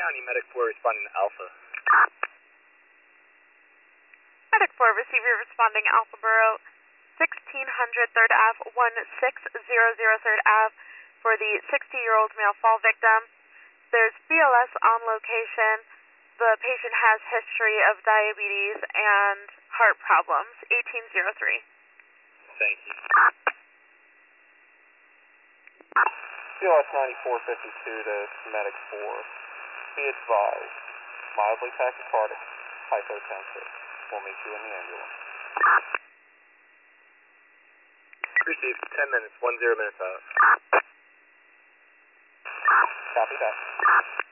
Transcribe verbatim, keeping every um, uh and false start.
County, Medic four responding to Alpha. Medic four, receiver responding Alpha Borough, sixteen hundred third Ave, one six zero zero third Ave for the sixty-year-old male fall victim. There's B L S on location. The patient has history of diabetes and heart problems, eighteen oh three. Thank you. B L S ninety-four fifty-two to Medic four. Be advised, mildly tachycardic, hypotensive. We'll meet you in the ambulance. Received ten minutes, one zero minutes out. Copy that.